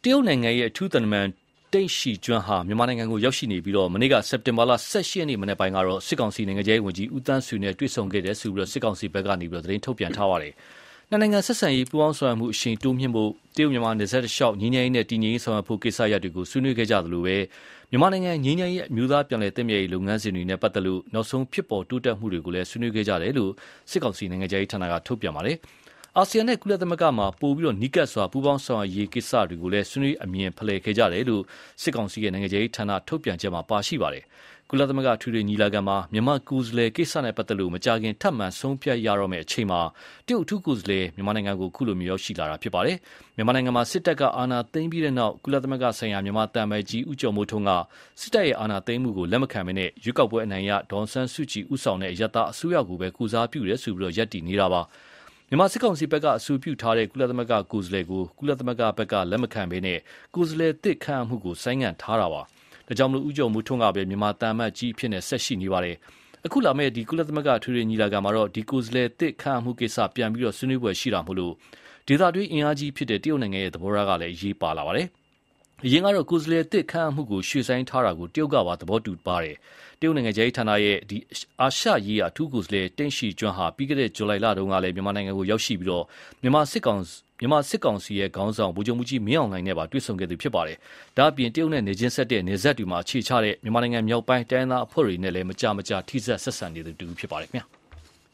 တရုတ်နိုင်ငံရဲ့အထူးသံတမန်တိန့်ရှီကျွန်းဟာမြန်မာနိုင်ငံကိုရောက်ရှိနေပြီးမနေ့ကစက်တင်ဘာလ18ရက်နေ့မနေ့ပိုင်းကတော့စစ်ကောင်စီနိုင်ငံခြားရေးဝန်ကြီးဦးသန်းဆွေနဲ့တွေ့ဆုံခဲ့တယ်ဆိုပြီးစစ်ကောင်စီဘက်ကနေသတင်းထုတ်ပြန်ထားပါတယ်။နှစ်နိုင်ငံဆက်ဆံရေးပူးပေါင်းဆောင်ရွက်မှုအရှိန်တိုးမြှင့်ဖို့တရုတ်မြန်မာနယ်စပ်တစ်လျှောက်ငြိမ်းချမ်းရေးနဲ့တည်ငြိမ်ရေးဆောင်ရွက်ဖို့ကိစ္စရပ်တွေကိုဆွေးနွေးခဲ့ကြသလိုမြန်မာနိုင်ငံငြိမ်းချမ်းရေးအမျိုးသားပြန်လည်သင့်မြတ်ရေးလုပ်ငန်းစဉ်တွေနဲ့ပတ်သက်လို့နောက်ဆုံးဖြစ်ပေါ်တိုးတက်မှုတွေကိုလည်းဆွေးနွေးခဲ့ကြတယ်လို့စစ်ကောင်စီနိုင်ငံခြားရေးဌာနကထုတ်ပြန်ပါတယ်။အာဆီယံနဲ့ကုလသမဂ္ဂမှာပိုပြီးနီးကပ်စွာပူးပေါင်းဆောင်ရွက်ရေးကိစ္စတွေကိုလည်းဆွေးနွေးအမြင်ဖလှယ်ခဲ့ကြတယ်လို့စစ်ကောင်စီရဲ့နိုင်ငံခြားရေးဌာနထုတ်ပြန်ချက်မှာပါရှိပါတယ်။ကုလသမဂ္ဂထွေထွေညီလာခံမှာမြန်မာကိုယ်စားလှယ်ကိစ္စနဲ့ပတ်သက်လို့မကြာခင်ထပ်မံဆုံးဖြတ်ရတော့မယ့်အချိန်မှာတရုတ်အထူးကိုယ်စားလှယ်မြန်မာနိုင်ငံကိုခုလိုရောက်ရှိလာတာဖြစ်ပါတယ်။မြန်မာနိုင်ငံမှာစစ်တပ်ကအာဏာသိမ်းပြီးတဲ့နောက်ကုလသမဂ္ဂဆိုင်ရာမြန်မာတန်ဖိုင်ကြီးဦးကျော်မိုးထွန်းကစစ်တပ်ရဲ့အာဏာသိမ်းမှုကိုလက်မခံဘဲနဲ့ရွေးကောက်ပွဲအနိုင်ရဒေါ်ဆန်းစုကြည်ဦးဆောင်တဲ့အယက်သားအစိုးရကိုပဲကုစားပြုတယ်ဆိုပြီးရပ်တည်နေတာပါ။မြန်မာစစ်ကောင်စီဘက်ကအဆိုပြုထားတဲ့ကုလသမဂ္ဂကိုယ်စားလှယ်ကိုကုလသမဂ္ဂဘက်ကလက်မခံဘဲနဲ့ကိုယ်စားလှယ်သစ်ခန့်အပ်မှုကိုဆိုင်းငံ့ထားတာပါ။ဒါကြောင့်ဦးကျော်မိုးထွန်းကပဲမြန်မာတန်အမတ်ကြီးအဖြစ်နဲ့ဆက်ရှိနေပါတယ်။အခုလာမယ့်ကုလသမဂ္ဂထွေထွေညီလာခံမှာတော့ဒီကိုယ်စားလှယ်သစ်ခန့်အပ်မှုကိစ္စပြန်ပြီးဆွေးနွေးပွဲရှိတာမို့ဒေသတွင်းအင်အားကြီးဖြစ်တဲ့တရုတ်နိုင်ငံရဲ့သဘောထားကလည်းအရေးပါလာပါတယ်။အရင်ကတော့ကိုယ်စားလှယ်သစ်ခန့်အပ်မှုကိုရွှေ့ဆိုင်းထားတာကိုတရုတ်ကပါသဘောတူပါတယ်။တရုတ်နိုင်ငံခြားရေးဌာနရဲ့အာရှရေးရာအထူးကိုယ်စားလှယ်တိန့်ရှီကျွန်းဟာပြီးခဲ့တဲ့ဇူလိုင်လတုန်းကလည်းမြန်မာနိုင်ငံကိုရောက်ရှိပြီးမြန်မာစစ်ကောင်စီရဲ့ခေါင်းဆောင်ဗိုလ်ချုပ်မှုကြီးမင်းအောင်လှိုင်နဲ့ပါတွေ့ဆုံခဲ့သူဖြစ်ပါတယ်။ဒါ့အပြင်တရုတ်နဲ့နေချင်းဆက်တဲ့နယ်စပ်တွေမှာအခြေချတဲ့မြန်မာနိုင်ငံမြောက်ပိုင်းတိုင်းသားအဖွဲ့တွေနဲ့လည်းမကြာထိစပ်ဆက်ဆံနေသူဖြစ်ပါတယ်ခင်ဗျာ။